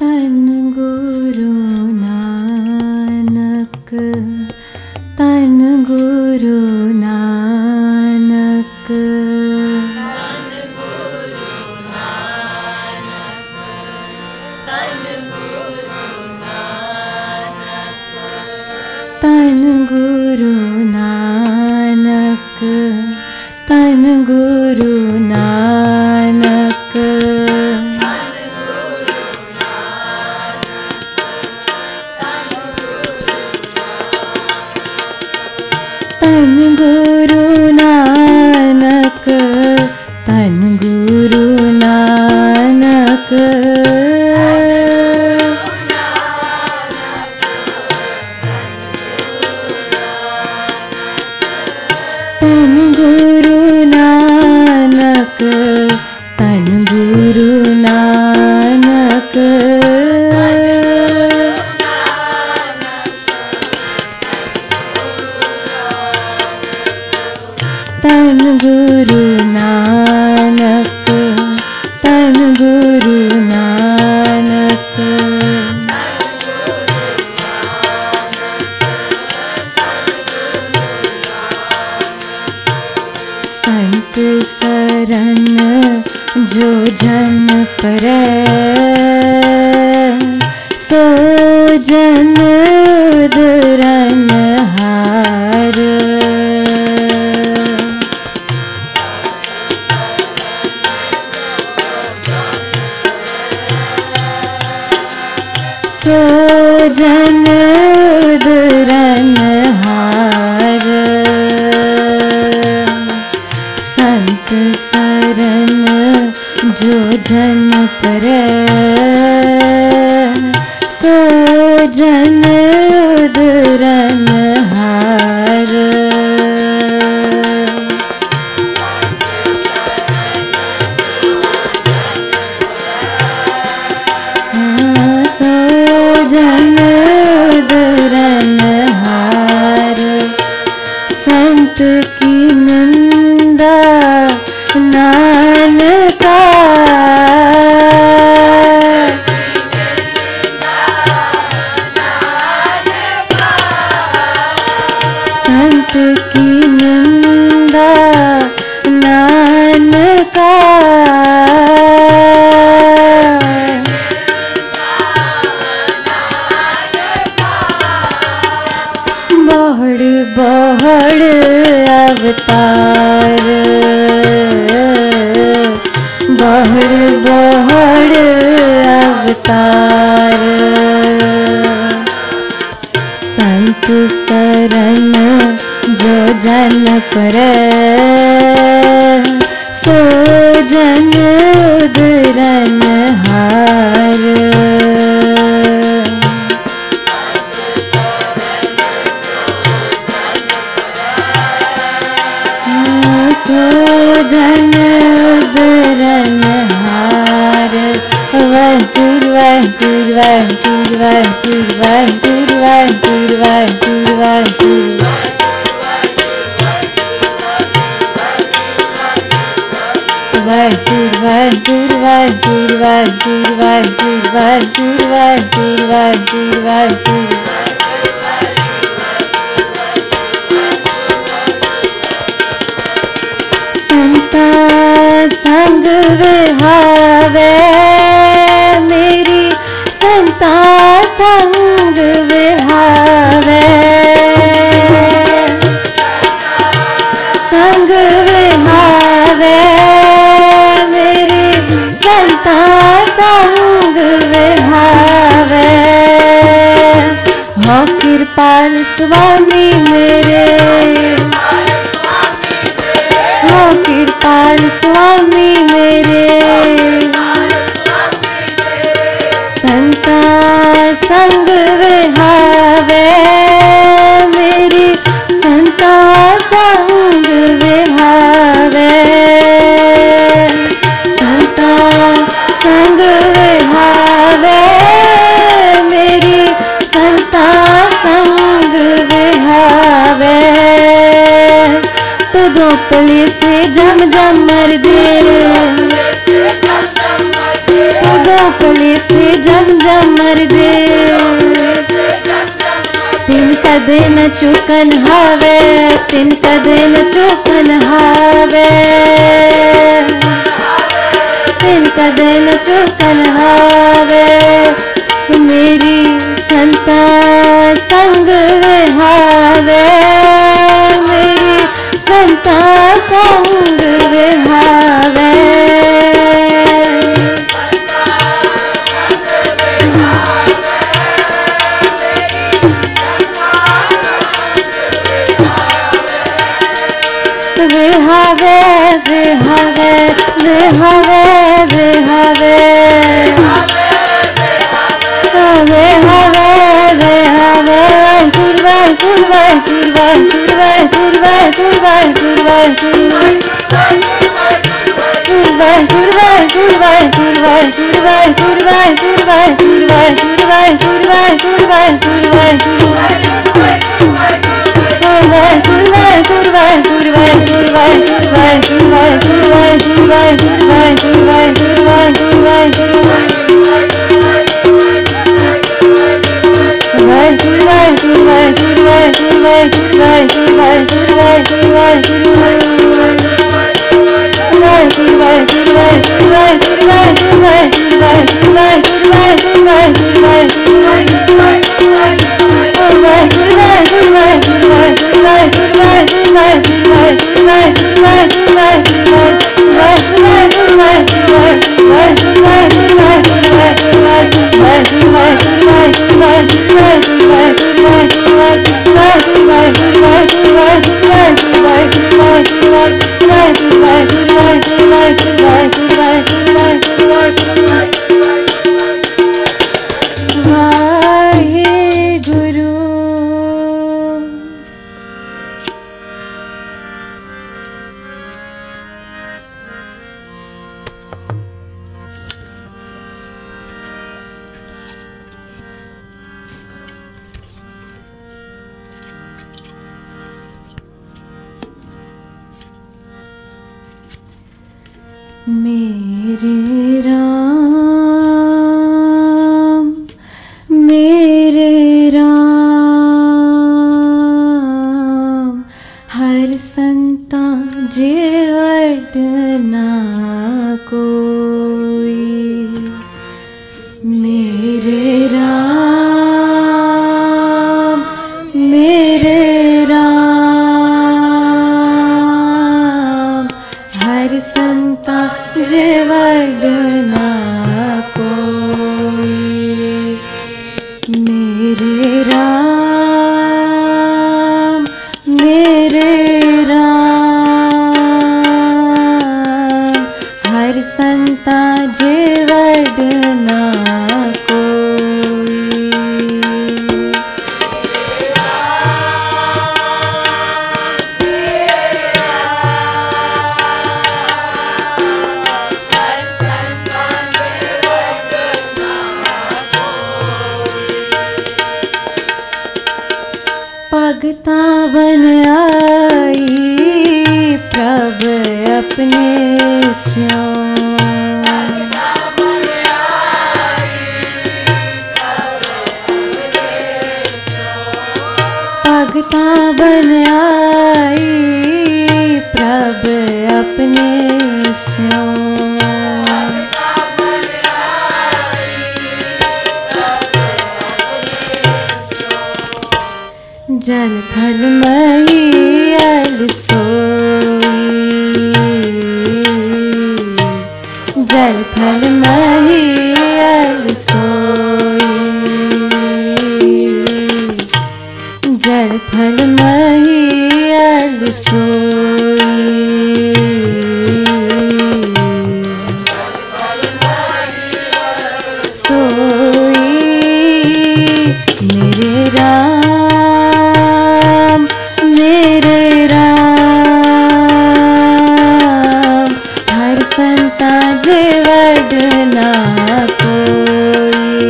तन गुरु नानक, तन गुरु नानक, तन गुरु नानक, तन गुरु नानक, तन गुरु नानक, तन गुरु नानक, तन गुरु नानक, तन गुरु नानक, तन गुरु नानक, तन गुरु नानक, तन गुरु नानक, तन गुरु नानक, संत सरन जो जन परै, सो जन उदरन हार, सो जन उदरन हार, संत सरन जो जन परै, सो जन उदरन हार, सो जन उदरन हार, संत की निंदा नानका, संत की निंदा नानका, बहुड़ बहुड़ अवतार, बहुड़ बहुड़ अवतार, संत सरन जो जन परै, सो जन उदरन हार, सो जन उदरन हार, वाहिगुरु वाहिगुरु वाहिगुरु वाहिगुरु वाहिगुरु वाहिगुरु वाहिगुरु वाहिगुरु, वाहिगुरु वाहिगुरु वाहिगुरु वाहिगुरु वाहिगुरु वाहिगुरु वाहिगुरु वाहिगुरु वाहिगुरु, संता संग विहावे मेरी, संता संग विहावे, संग विहावे मेरी, संता संग विहावे, हो कृपाल स्वामी मेरे, हो कृपाल स्वामी मेरे, संता संग विहावे मेरी, संता संग विहावे, संता संग विहावे मेरी, संता संग विहावे, तो दोपली से जम जम मर दे, तो दोपली से जम जम मर दे तिनका दिन चुकन हावे तिनका दिन चुकन हावे तिनका दिन चुकन हावे मेरी संता संग विहावे मेरी संता संग विहावे विहावे विहावे विहावे विहावे विहावे विहावे कुर्बा कुर्बा कुर्बा कुर्बा कुर्बा कुर्बा कुर्बा कुर्बा कुर्बा कुर्बा कुर्बा कुर्बा कुर्बा कुर्बा कुर्बा कुर्बा कुर्बा कुर्बा कुर्बा मेरे राम हर संता जीवट ना कोई मेरे राम हर संता जीवट ना कोई मेरे राम हर संता जीवट ना कोई भगता बन आई प्रभु अपने भगता बन आई प्रभु अपने जल थल मैल सोई जल थल मैल सोई जल थल मैल सोई मेरे राम हर संता जीवट ना कोई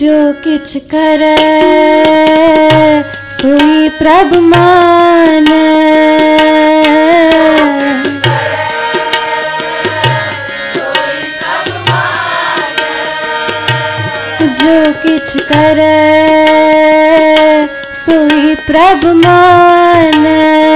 जो किछ करे सोई प्रभु माने, जो किछ करे सोई प्रभु माने।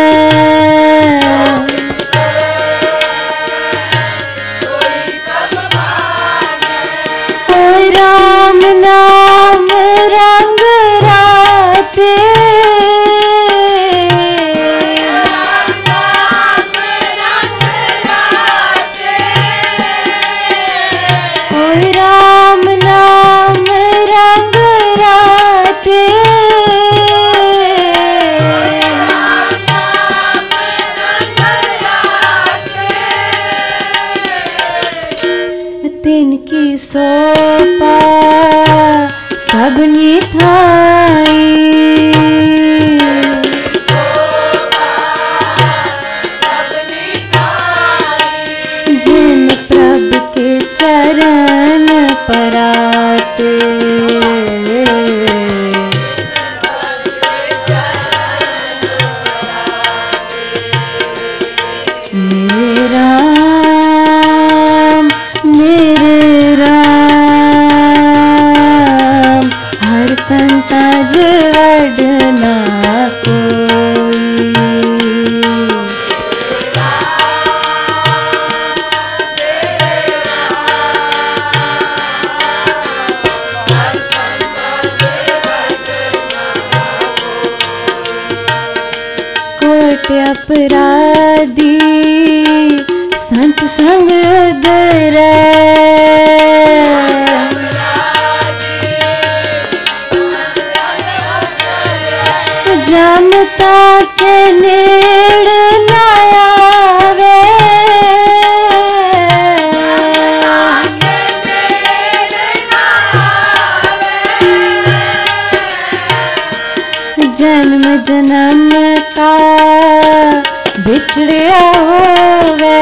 राम नाम रंग राते, कोई राम नाम रंग राते, तिनकी सोपा सबनी थाई, जिन प्रभु के चरण पराते, मेरे राम हर संताज वडना कोई, कोट अपराधी संत संग दरे, जमता के नेड़ न आवे, जन्म जन्म का बिछड़िया होवे,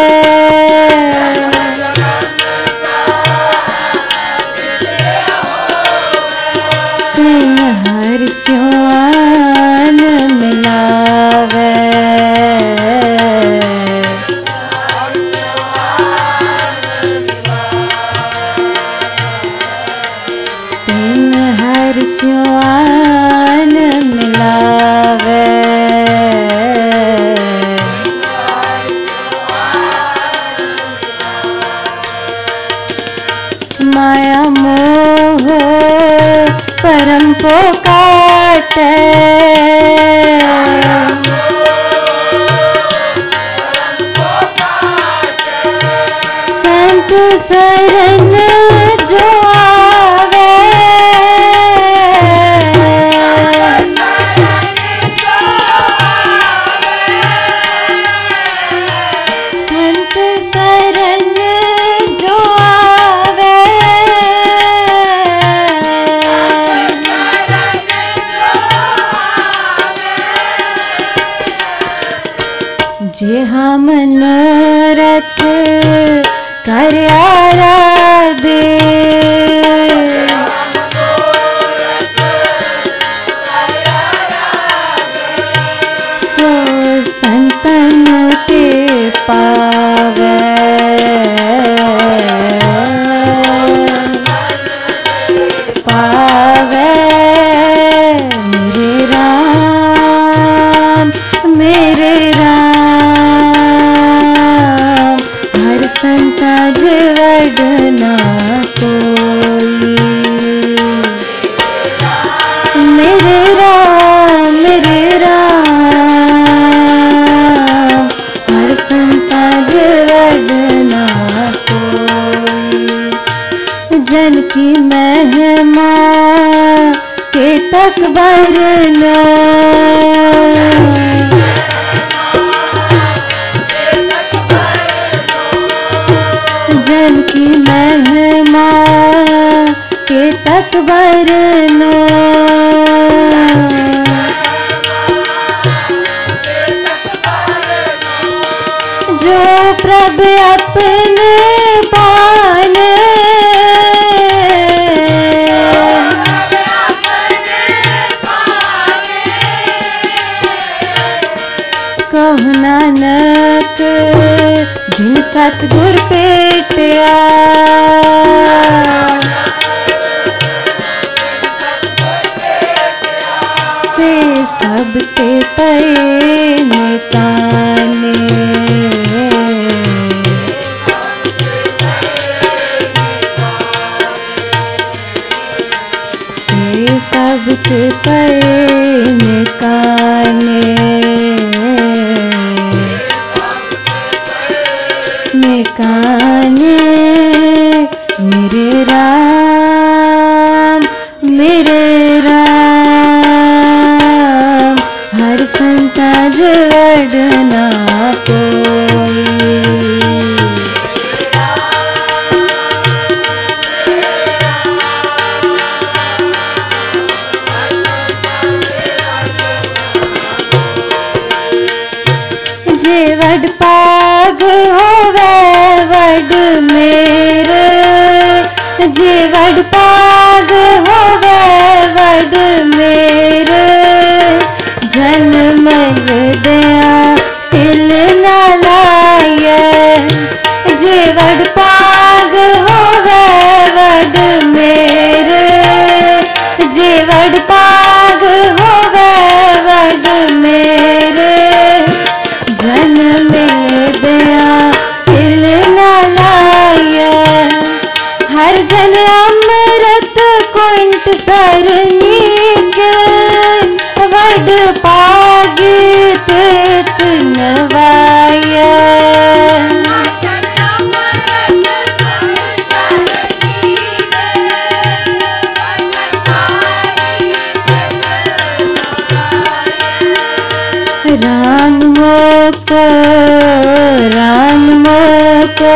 हर स्यान मिलावे, तिन हर स्यान मिलावे, माया मोह परम को काटे, संत शरण जो आवे, संत शरण जो आवे, जे हम मनोरथ करया दे, सो संतन के पावे, पावे मेरे राम, मेरे राम हर संताज वडना कोई, मेरे राम हर संताज वडना कोई, जन की महिमा के तक बरनो, जन की महिमा के तक बरनो, जो प्रभु अपने पाने, सबके परे काने काने मेरे राम हर संसार वडना कोई जे वड पाग होवे वड मेरे जे वड पाग होवे वड मेरे जन्म दया तिल न लाये जे वड पाग होवे वड मेरे जे वड पाग होवे वड मेरे जन्म दया तिल न लाये हर जन अमृत कुंठ सरनीक वड पागी तेत नवाये राम मोको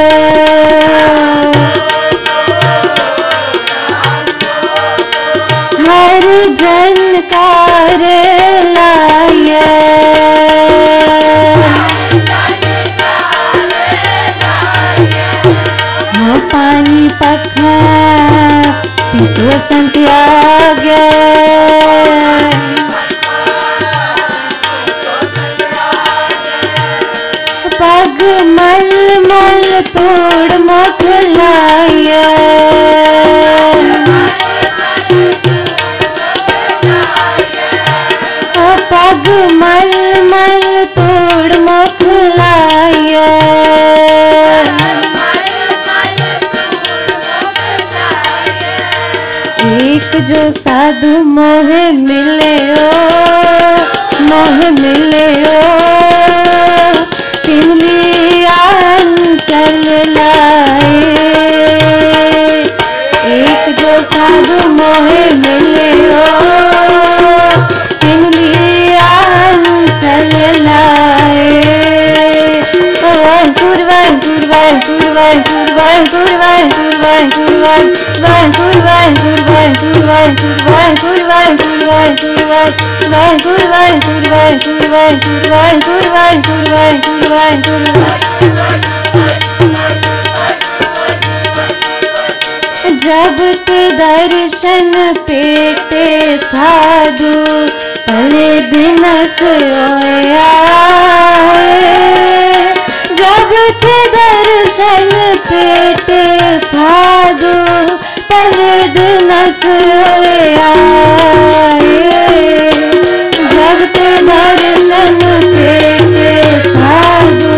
हर जन कार लाये हो पानी पखा पिसो संत्यागे पग मल मल तोड़ मोखलाये पग मल मल तोड़ मोखलाये एक जो साधु मोह मिले ओ चल लाए एक जो साधु मोहे मिले हो चल लाए जब ते दर्शन पेटे साधु पले दिन सोया जब ते दर्शन पेटे साधु पले दिन सोया जब ते दर्शन पेटे साधु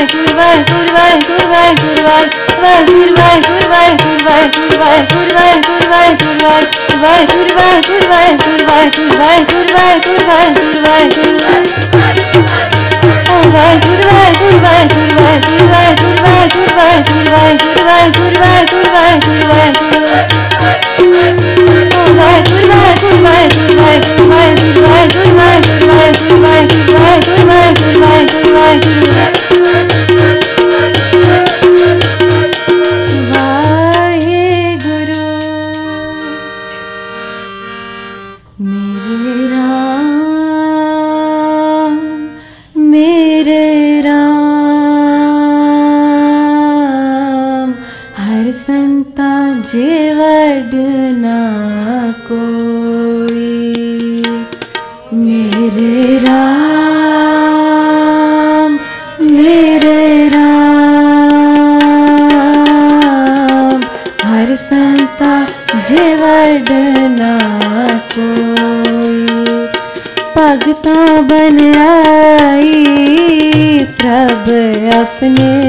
भगता बन आई प्रभ अपने